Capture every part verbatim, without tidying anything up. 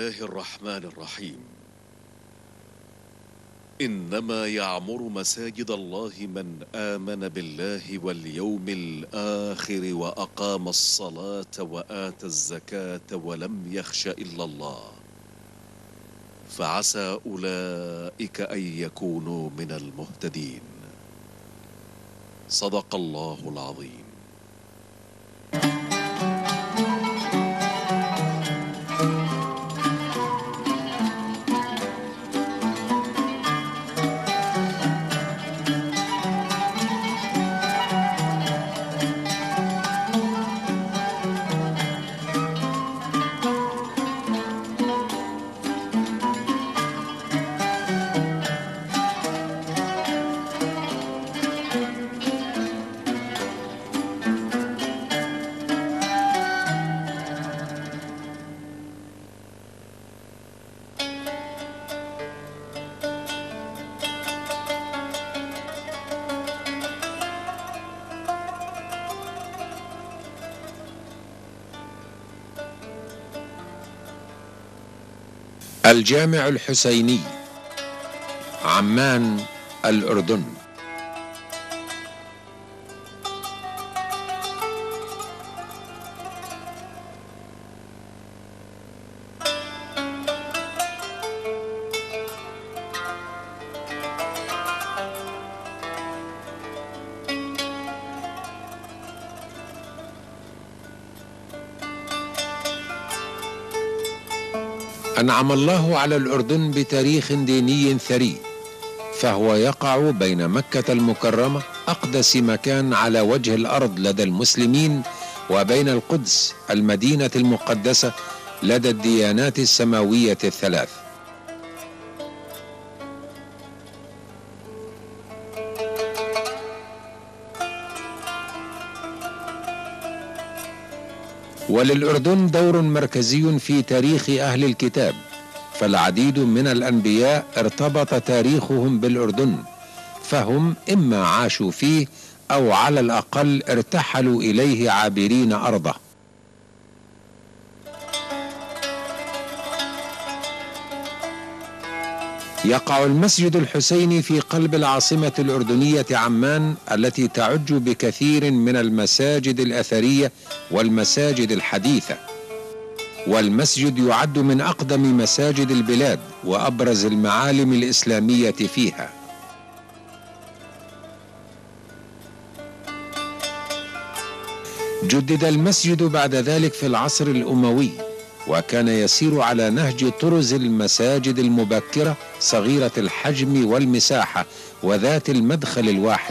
الله الرحمن الرحيم. إنما يعمر مساجد الله من آمن بالله واليوم الآخر وأقام الصلاة وآتى الزكاة ولم يخش إلا الله فعسى أولئك أن يكونوا من المهتدين. صدق الله العظيم. الجامع الحسيني، عمان، الأردن. أنعم الله على الأردن بتاريخ ديني ثري، فهو يقع بين مكة المكرمة أقدس مكان على وجه الأرض لدى المسلمين، وبين القدس المدينة المقدسة لدى الديانات السماوية الثلاث. وللأردن دور مركزي في تاريخ أهل الكتاب، فالعديد من الأنبياء ارتبط تاريخهم بالأردن، فهم إما عاشوا فيه أو على الأقل ارتحلوا إليه عابرين أرضه. يقع المسجد الحسيني في قلب العاصمة الأردنية عمان، التي تعج بكثير من المساجد الأثرية والمساجد الحديثة، والمسجد يعد من أقدم مساجد البلاد وأبرز المعالم الإسلامية فيها. جدد المسجد بعد ذلك في العصر الأموي، وكان يسير على نهج طرز المساجد المبكرة صغيرة الحجم والمساحة وذات المدخل الواحد.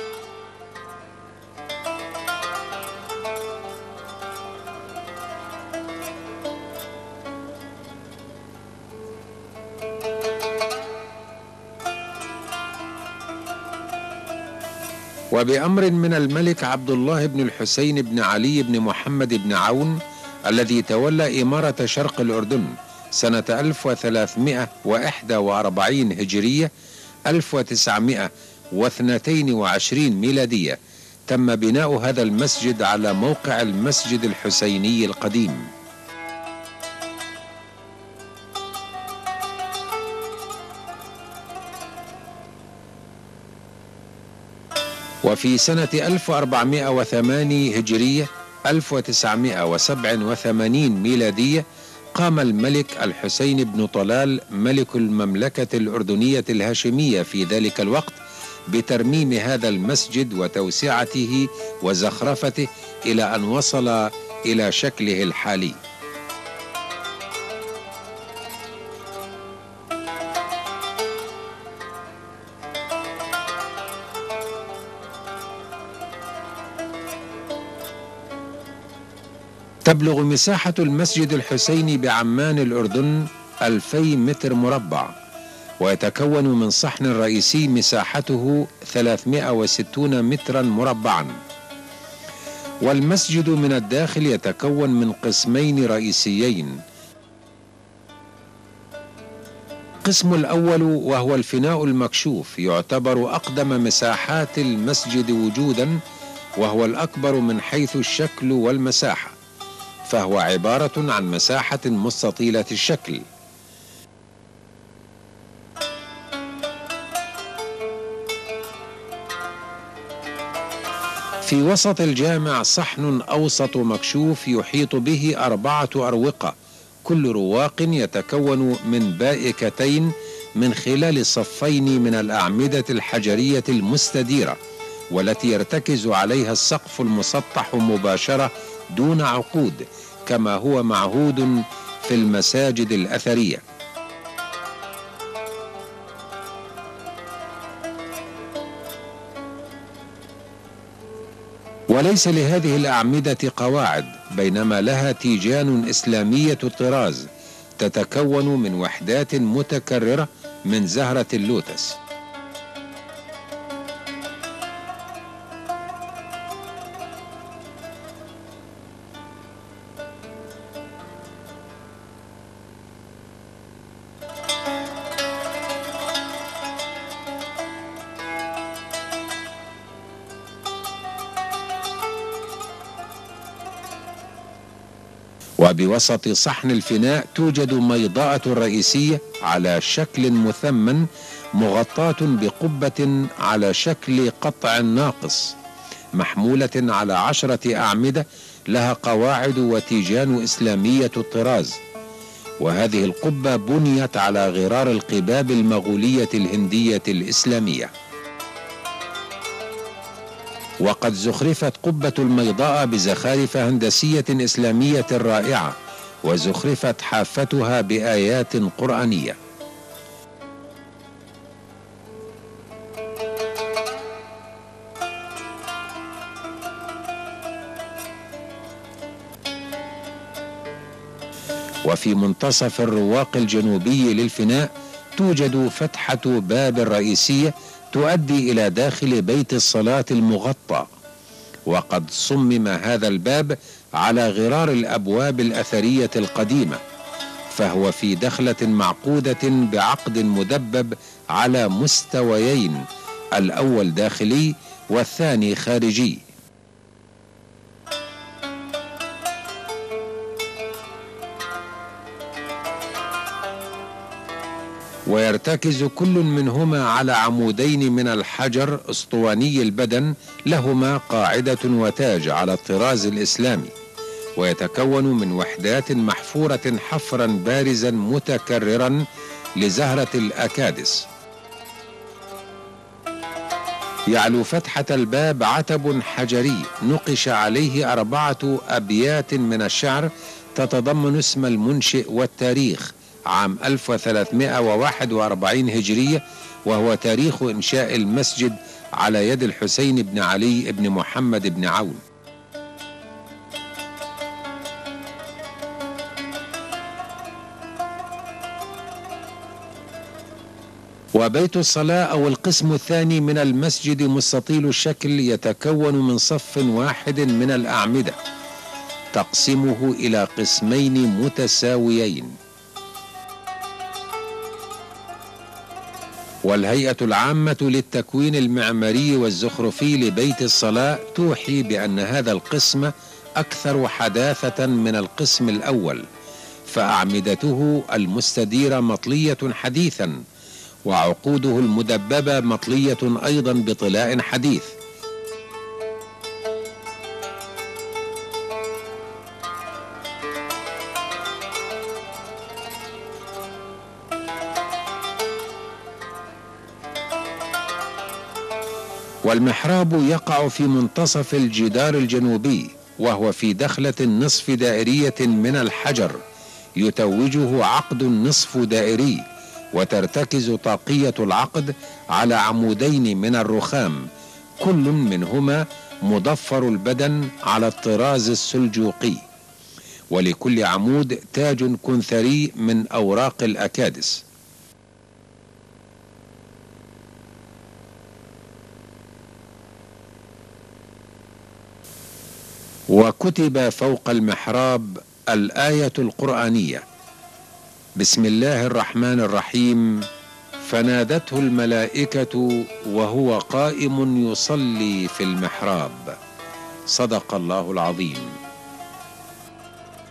وبأمر من الملك عبد الله بن الحسين بن علي بن محمد بن عون، الذي تولى إمارة شرق الأردن سنة ألف وثلاثمائة وواحد وأربعين هجرية ألف وتسعمائة واثنين وعشرين ميلادية، تم بناء هذا المسجد على موقع المسجد الحسيني القديم. وفي سنة ألف وأربعمائة وثمانية هجرية ألف وتسعمائة وسبعة وثمانين ميلادية قام الملك الحسين بن طلال ملك المملكة الأردنية الهاشمية في ذلك الوقت بترميم هذا المسجد وتوسعته وزخرفته إلى أن وصل إلى شكله الحالي. تبلغ مساحة المسجد الحسيني بعمان الأردن ألفي متر مربع، ويتكون من صحن رئيسي مساحته ثلاثمائة وستين مترا مربعا. والمسجد من الداخل يتكون من قسمين رئيسيين. القسم الأول وهو الفناء المكشوف يعتبر أقدم مساحات المسجد وجودا، وهو الأكبر من حيث الشكل والمساحة، فهو عبارة عن مساحة مستطيلة الشكل. في وسط الجامع صحن أوسط مكشوف يحيط به أربعة أروقة، كل رواق يتكون من بائكتين من خلال صفين من الأعمدة الحجرية المستديرة، والتي يرتكز عليها السقف المسطح مباشرة دون عقود، كما هو معهود في المساجد الأثرية. وليس لهذه الأعمدة قواعد، بينما لها تيجان إسلامية الطراز تتكون من وحدات متكررة من زهرة اللوتس. وبوسط صحن الفناء توجد ميضاءة رئيسية على شكل مثمن مغطاة بقبة على شكل قطع ناقص، محمولة على عشرة أعمدة لها قواعد وتيجان إسلامية الطراز. وهذه القبة بنيت على غرار القباب المغولية الهندية الإسلامية. وقد زخرفت قبة الميضاء بزخارف هندسية إسلامية رائعة، وزخرفت حافتها بآيات قرآنية. وفي منتصف الرواق الجنوبي للفناء توجد فتحة باب رئيسية تؤدي إلى داخل بيت الصلاة المغطى، وقد صمم هذا الباب على غرار الأبواب الأثرية القديمة، فهو في دخلة معقودة بعقد مدبب على مستويين، الأول داخلي والثاني خارجي. ويرتكز كل منهما على عمودين من الحجر اسطواني البدن لهما قاعدة وتاج على الطراز الإسلامي، ويتكون من وحدات محفورة حفرا بارزا متكررا لزهرة الأكادس. يعلو فتحة الباب عتب حجري نقش عليه أربعة أبيات من الشعر تتضمن اسم المنشئ والتاريخ عام ألف وثلاثمائة وواحد وأربعين هجرية، وهو تاريخ إنشاء المسجد على يد الحسين بن علي بن محمد بن عون. وبيت الصلاة أو القسم الثاني من المسجد مستطيل الشكل يتكون من صف واحد من الأعمدة تقسمه إلى قسمين متساويين. والهيئة العامة للتكوين المعماري والزخرفي لبيت الصلاة توحي بأن هذا القسم أكثر حداثة من القسم الأول، فأعمدته المستديرة مطلية حديثا، وعقوده المدببة مطلية أيضا بطلاء حديث. والمحراب يقع في منتصف الجدار الجنوبي، وهو في دخلة نصف دائرية من الحجر يتوجه عقد نصف دائري، وترتكز طاقية العقد على عمودين من الرخام، كل منهما مضفر البدن على الطراز السلجوقي، ولكل عمود تاج كنثري من أوراق الأكادس. وكتب فوق المحراب الآية القرآنية: بسم الله الرحمن الرحيم، فنادته الملائكة وهو قائم يصلي في المحراب. صدق الله العظيم.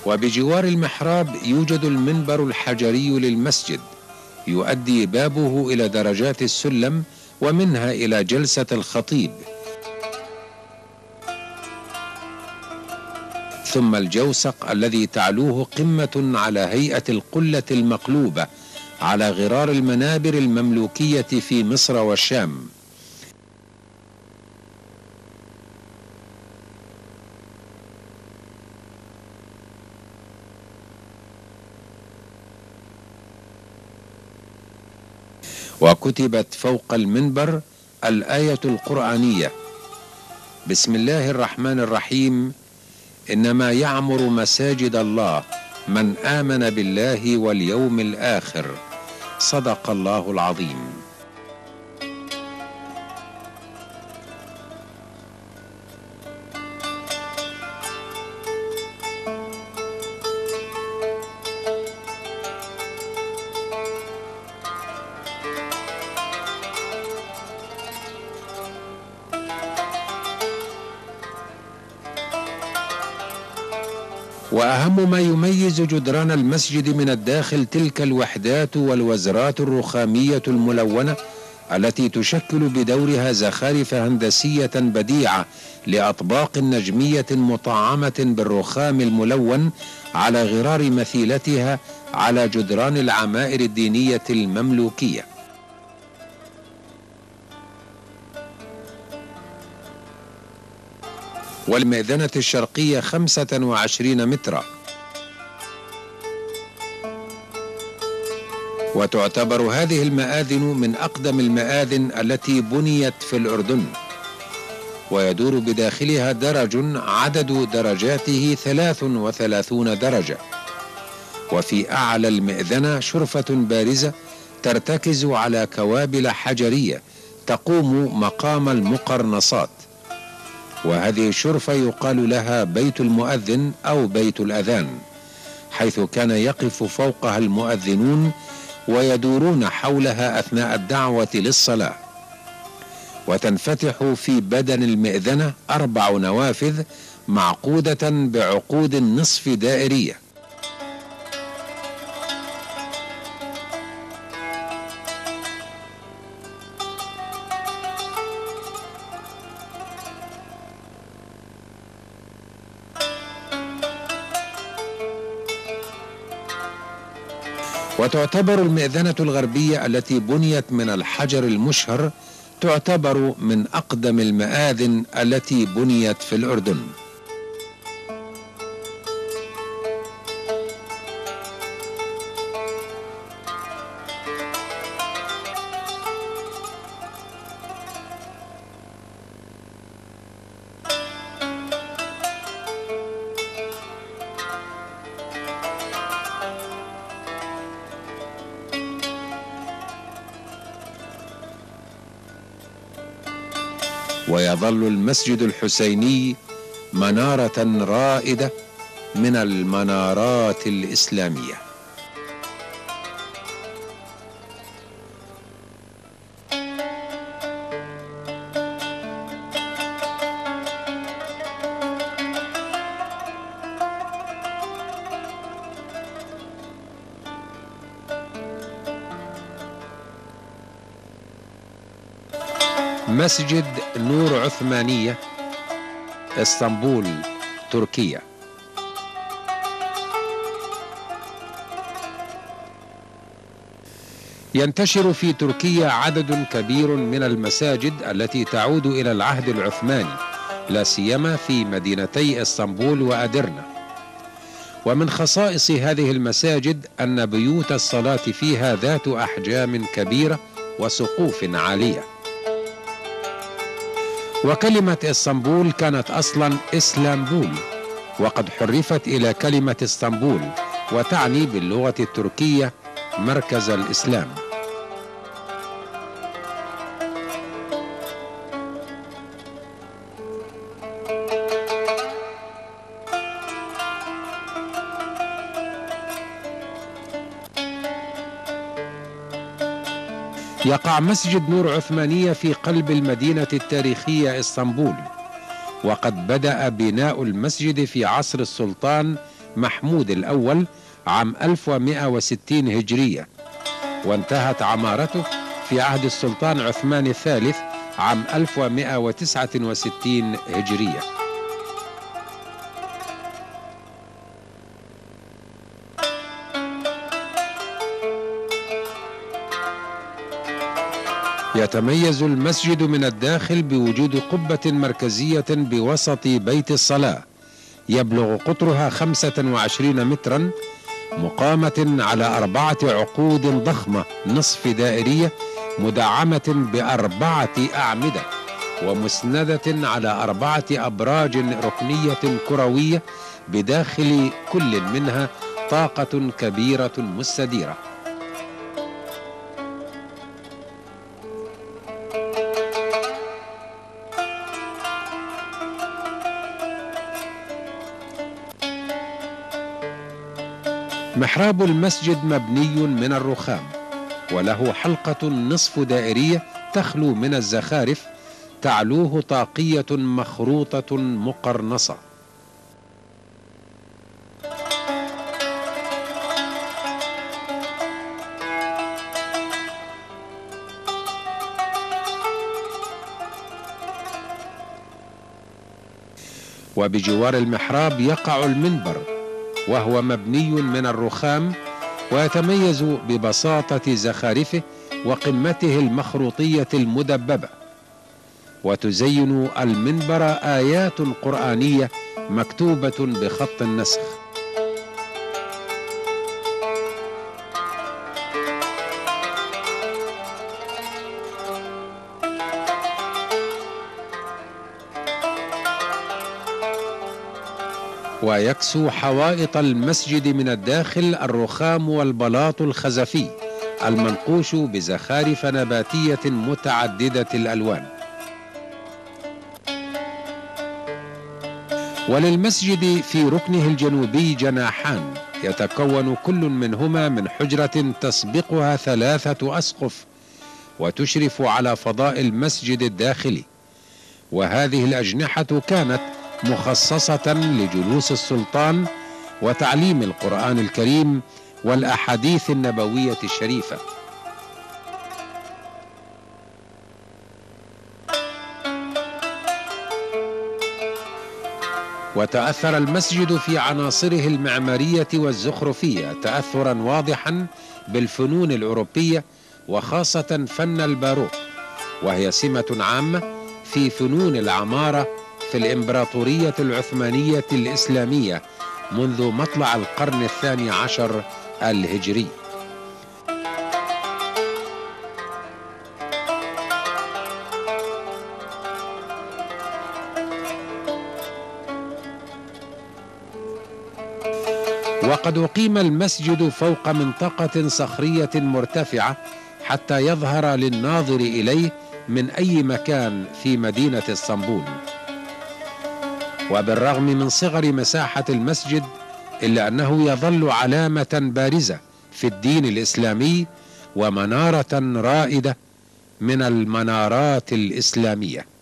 وبجوار المحراب يوجد المنبر الحجري للمسجد، يؤدي بابه إلى درجات السلم ومنها إلى جلسة الخطيب، ثم الجوسق الذي تعلوه قمة على هيئة القلة المقلوبة على غرار المنابر المملوكية في مصر والشام. وكتبت فوق المنبر الآية القرآنية: بسم الله الرحمن الرحيم، إنما يعمر مساجد الله من آمن بالله واليوم الآخر. صدق الله العظيم. وأهم ما يميز جدران المسجد من الداخل تلك الوحدات والوزرات الرخامية الملونة التي تشكل بدورها زخارف هندسية بديعة لأطباق نجمية مطعمة بالرخام الملون على غرار مثيلتها على جدران العمائر الدينية المملوكية. والمئذنة الشرقية خمسة وعشرين مترا، وتعتبر هذه المآذن من أقدم المآذن التي بنيت في الأردن، ويدور بداخلها درج عدد درجاته ثلاث وثلاثون درجة، وفي أعلى المئذنة شرفة بارزة ترتكز على كوابل حجرية تقوم مقام المقرنصات، وهذه الشرفة يقال لها بيت المؤذن أو بيت الأذان، حيث كان يقف فوقها المؤذنون ويدورون حولها أثناء الدعوة للصلاة. وتنفتح في بدن المئذنة أربع نوافذ معقودة بعقود نصف دائرية، وتعتبر المئذنة الغربية التي بنيت من الحجر المشهر تعتبر من أقدم المآذن التي بنيت في الأردن. ويظل المسجد الحسيني منارة رائدة من المنارات الإسلامية. مسجد نور عثمانية، اسطنبول، تركيا. ينتشر في تركيا عدد كبير من المساجد التي تعود إلى العهد العثماني، لا سيما في مدينتي اسطنبول وأدرنا. ومن خصائص هذه المساجد أن بيوت الصلاة فيها ذات أحجام كبيرة وسقوف عالية. وكلمة اسطنبول كانت أصلا إسلامبول، وقد حرفت إلى كلمة اسطنبول، وتعني باللغة التركية مركز الإسلام. يقع مسجد نور عثمانية في قلب المدينة التاريخية اسطنبول، وقد بدأ بناء المسجد في عصر السلطان محمود الأول عام ألف ومئة وستين هجرية، وانتهت عمارته في عهد السلطان عثمان الثالث عام ألف ومئة وتسعة وستين هجرية. يتميز المسجد من الداخل بوجود قبة مركزية بوسط بيت الصلاة يبلغ قطرها خمسة وعشرين مترا، مقامة على أربعة عقود ضخمة نصف دائرية مدعمة بأربعة أعمدة، ومسندة على أربعة أبراج ركنية كروية بداخل كل منها طاقة كبيرة مستديرة. محراب المسجد مبني من الرخام، وله حلقة نصف دائرية تخلو من الزخارف تعلوه طاقية مخروطة مقرنصة. وبجوار المحراب يقع المنبر، وهو مبني من الرخام، ويتميز ببساطة زخارفه وقمته المخروطية المدببة، وتزين المنبر آيات قرآنية مكتوبة بخط النسخ. ويكسو حوائط المسجد من الداخل الرخام والبلاط الخزفي المنقوش بزخارف نباتية متعددة الألوان. وللمسجد في ركنه الجنوبي جناحان يتكون كل منهما من حجرة تسبقها ثلاثة أسقف وتشرف على فضاء المسجد الداخلي، وهذه الأجنحة كانت مخصصة لجلوس السلطان وتعليم القرآن الكريم والأحاديث النبوية الشريفة. وتأثر المسجد في عناصره المعمارية والزخرفية تأثرا واضحا بالفنون الأوروبية، وخاصة فن الباروك، وهي سمة عامة في فنون العمارة في الإمبراطورية العثمانية الإسلامية منذ مطلع القرن الثاني عشر الهجري. وقد أقيم المسجد فوق منطقة صخرية مرتفعة حتى يظهر للناظر إليه من أي مكان في مدينة اسطنبول. وبالرغم من صغر مساحة المسجد إلا أنه يظل علامة بارزة في الدين الإسلامي ومنارة رائدة من المنارات الإسلامية.